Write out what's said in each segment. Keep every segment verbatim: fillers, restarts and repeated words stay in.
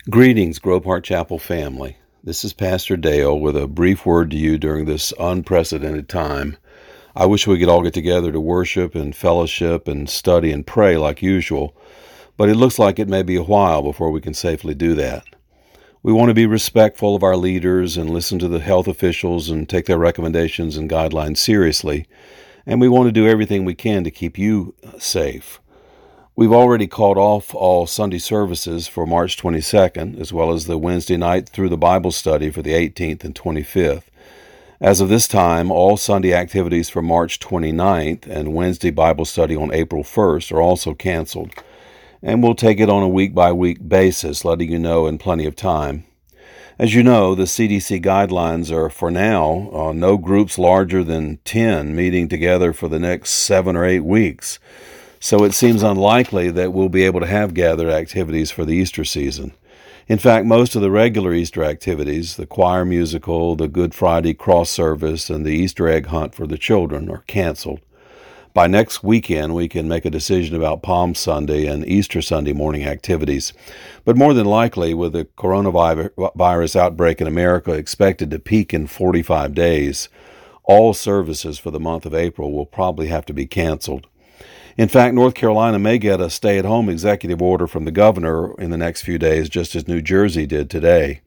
Greetings, Grove Heart Chapel family. This is Pastor Dale with a brief word to you during this unprecedented time. I wish we could all get together to worship and fellowship and study and pray like usual, but it looks like it may be a while before we can safely do that. We want to be respectful of our leaders and listen to the health officials and take their recommendations and guidelines seriously, and we want to do everything we can to keep you safe. We've already called off all Sunday services for March twenty-second, as well as the Wednesday night through the Bible study for the eighteenth and twenty-fifth. As of this time, all Sunday activities for March twenty-ninth and Wednesday Bible study on April first are also canceled, and we'll take it on a week-by-week basis, letting you know in plenty of time. As you know, the C D C guidelines are, for now, uh, no groups larger than ten meeting together for the next seven or eight weeks. So it seems unlikely that we'll be able to have gathered activities for the Easter season. In fact, most of the regular Easter activities, the choir musical, the Good Friday cross service, and the Easter egg hunt for the children, are canceled. By next weekend, we can make a decision about Palm Sunday and Easter Sunday morning activities. But more than likely, with the coronavirus outbreak in America expected to peak in forty-five days, all services for the month of April will probably have to be canceled. In fact, North Carolina may get a stay-at-home executive order from the governor in the next few days, just as New Jersey did today.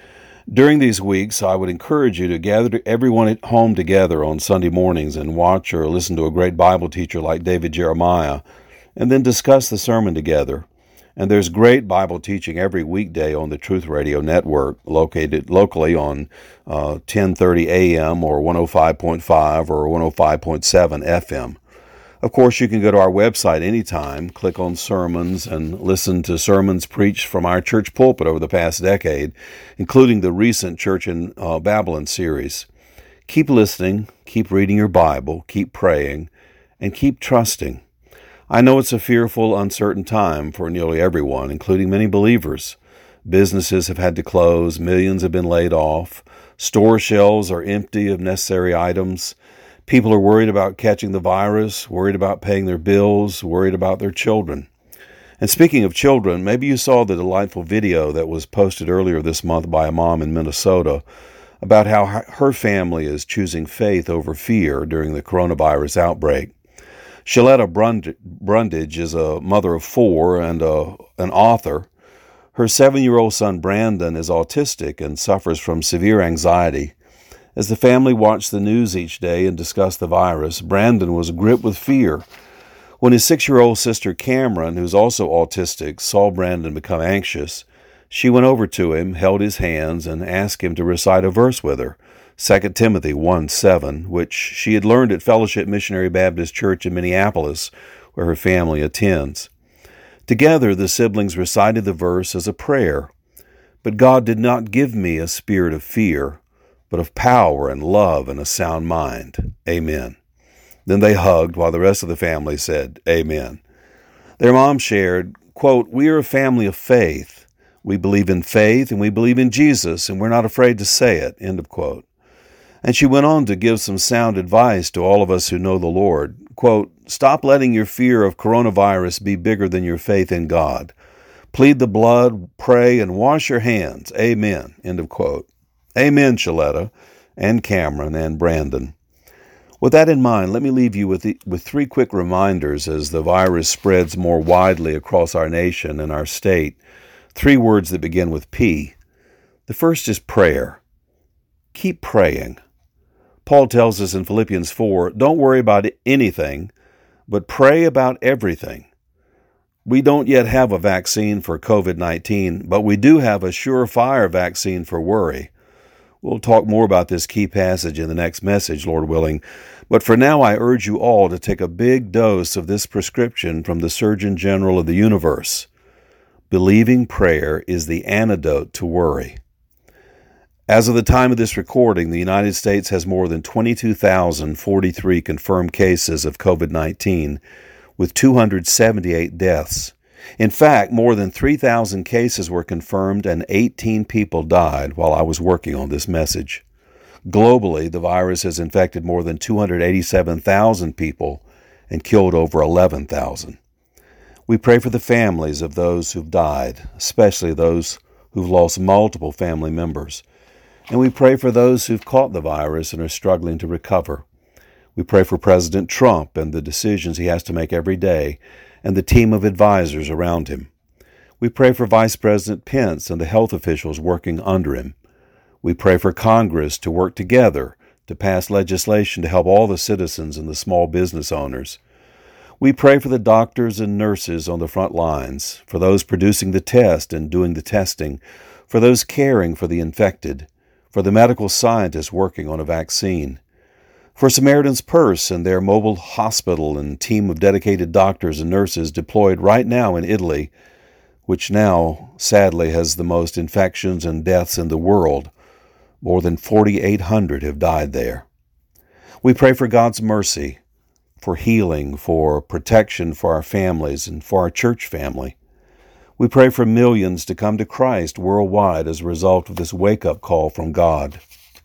During these weeks, I would encourage you to gather everyone at home together on Sunday mornings and watch or listen to a great Bible teacher like David Jeremiah, and then discuss the sermon together. And there's great Bible teaching every weekday on the Truth Radio Network, located locally on uh, ten thirty a.m. or one oh five point five or one oh five point seven F M. Of course, you can go to our website anytime, click on sermons, and listen to sermons preached from our church pulpit over the past decade, including the recent Church in uh, Babylon series. Keep listening, keep reading your Bible, keep praying, and keep trusting. I know it's a fearful, uncertain time for nearly everyone, including many believers. Businesses have had to close, millions have been laid off, store shelves are empty of necessary items. People are worried about catching the virus, worried about paying their bills, worried about their children. And speaking of children, maybe you saw the delightful video that was posted earlier this month by a mom in Minnesota about how her family is choosing faith over fear during the coronavirus outbreak. Shaletta Brundage is a mother of four and a, an author. Her seven-year-old son Brandon is autistic and suffers from severe anxiety. As the family watched the news each day and discussed the virus, Brandon was gripped with fear. When his six-year-old sister Cameron, who's also autistic, saw Brandon become anxious, she went over to him, held his hands, and asked him to recite a verse with her, Second Timothy one seven, which she had learned at Fellowship Missionary Baptist Church in Minneapolis, where her family attends. Together, the siblings recited the verse as a prayer. But God did not give me a spirit of fear, but of power and love and a sound mind. Amen. Then they hugged while the rest of the family said, Amen. Their mom shared, quote, "We are a family of faith. We believe in faith and we believe in Jesus, and we're not afraid to say it," end of quote. And she went on to give some sound advice to all of us who know the Lord. Quote, "Stop letting your fear of coronavirus be bigger than your faith in God. Plead the blood, pray, and wash your hands. Amen," end of quote. Amen, Shaletta, and Cameron, and Brandon. With that in mind, let me leave you with, the, with three quick reminders as the virus spreads more widely across our nation and our state. Three words that begin with P. The first is prayer. Keep praying. Paul tells us in Philippians four, don't worry about anything, but pray about everything. We don't yet have a vaccine for covid nineteen, but we do have a surefire vaccine for worry. We'll talk more about this key passage in the next message, Lord willing. But for now, I urge you all to take a big dose of this prescription from the Surgeon General of the universe. Believing prayer is the antidote to worry. As of the time of this recording, the United States has more than twenty-two thousand forty-three confirmed cases of covid nineteen, with two hundred seventy-eight deaths. In fact, more than three thousand cases were confirmed and eighteen people died while I was working on this message. Globally, the virus has infected more than two hundred eighty-seven thousand people and killed over eleven thousand. We pray for the families of those who've died, especially those who've lost multiple family members. And we pray for those who've caught the virus and are struggling to recover. We pray for President Trump and the decisions he has to make every day, and the team of advisors around him. We pray for Vice President Pence and the health officials working under him. We pray for Congress to work together to pass legislation to help all the citizens and the small business owners. We pray for the doctors and nurses on the front lines, for those producing the test and doing the testing, for those caring for the infected, for the medical scientists working on a vaccine, for Samaritan's Purse and their mobile hospital and team of dedicated doctors and nurses deployed right now in Italy, which now, sadly, has the most infections and deaths in the world. More than forty-eight hundred have died there. We pray for God's mercy, for healing, for protection for our families and for our church family. We pray for millions to come to Christ worldwide as a result of this wake-up call from God.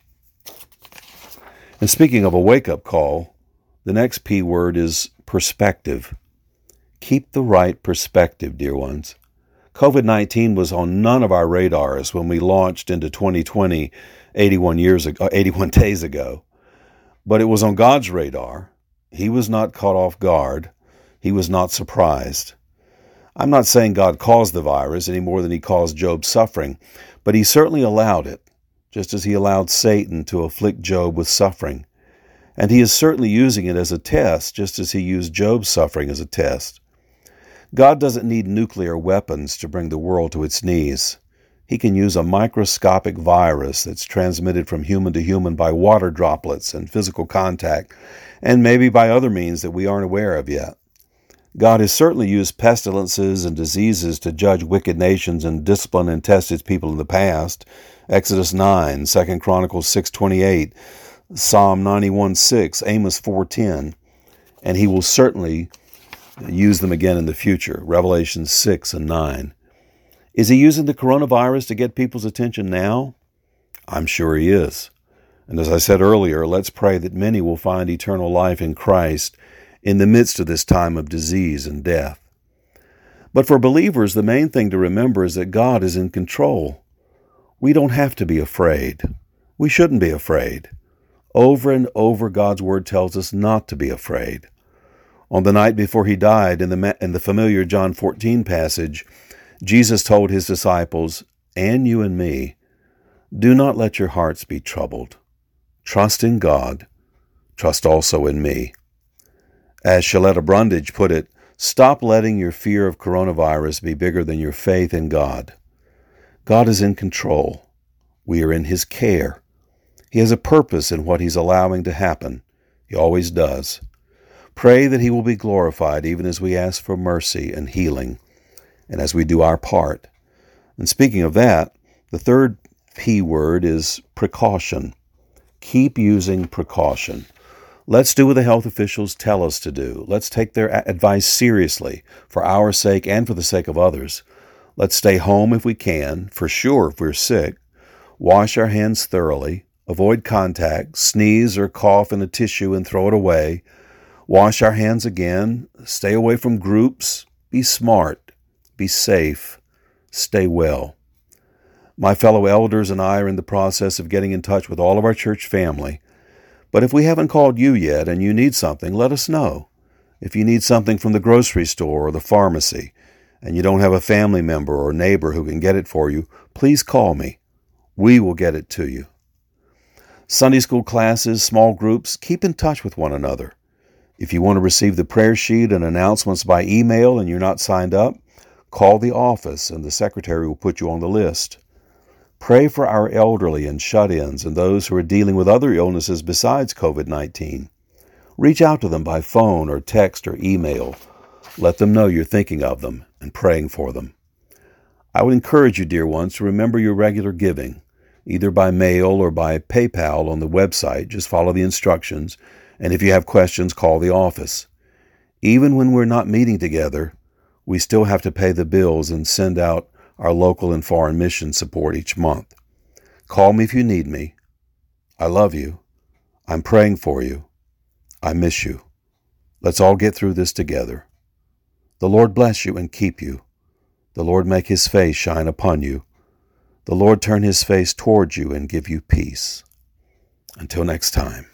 And speaking of a wake-up call, the next P word is perspective. Keep the right perspective, dear ones. COVID nineteen was on none of our radars when we launched into twenty twenty eighty-one years ago, eighty-one days ago. But it was on God's radar. He was not caught off guard. He was not surprised. I'm not saying God caused the virus any more than he caused Job's suffering, but he certainly allowed it, just as he allowed Satan to afflict Job with suffering. And he is certainly using it as a test, just as he used Job's suffering as a test. God doesn't need nuclear weapons to bring the world to its knees. He can use a microscopic virus that's transmitted from human to human by water droplets and physical contact, and maybe by other means that we aren't aware of yet. God has certainly used pestilences and diseases to judge wicked nations and discipline and test his people in the past. Exodus nine, Second Chronicles six twenty-eight, Psalm ninety-one six, Amos four ten, and he will certainly use them again in the future, Revelation six and nine. Is he using the coronavirus to get people's attention now? I'm sure he is. And as I said earlier, let's pray that many will find eternal life in Christ in the midst of this time of disease and death. But for believers, the main thing to remember is that God is in control. We don't have to be afraid. We shouldn't be afraid. Over and over, God's Word tells us not to be afraid. On the night before he died, in the, in the familiar John fourteen passage, Jesus told his disciples, and you and me, do not let your hearts be troubled. Trust in God. Trust also in me. As Shaletta Brundage put it, stop letting your fear of coronavirus be bigger than your faith in God. God is in control. We are in his care. He has a purpose in what he's allowing to happen. He always does. Pray that he will be glorified even as we ask for mercy and healing, and as we do our part. And speaking of that, the third P word is precaution. Keep using precaution. Let's do what the health officials tell us to do. Let's take their advice seriously for our sake and for the sake of others. Let's stay home if we can, for sure if we're sick. Wash our hands thoroughly. Avoid contact. Sneeze or cough in a tissue and throw it away. Wash our hands again. Stay away from groups. Be smart. Be safe. Stay well. My fellow elders and I are in the process of getting in touch with all of our church family. But if we haven't called you yet and you need something, let us know. If you need something from the grocery store or the pharmacy, and you don't have a family member or neighbor who can get it for you, please call me. We will get it to you. Sunday school classes, small groups, keep in touch with one another. If you want to receive the prayer sheet and announcements by email and you're not signed up, call the office and the secretary will put you on the list. Pray for our elderly and shut-ins and those who are dealing with other illnesses besides COVID nineteen. Reach out to them by phone or text or email. Let them know you're thinking of them and praying for them. I would encourage you, dear ones, to remember your regular giving, either by mail or by PayPal on the website. Just follow the instructions, and if you have questions, call the office. Even when we're not meeting together, we still have to pay the bills and send out our local and foreign mission support each month. Call me if you need me. I love you. I'm praying for you. I miss you. Let's all get through this together. The Lord bless you and keep you. The Lord make his face shine upon you. the Lord turn his face toward you and give you peace. Until next time.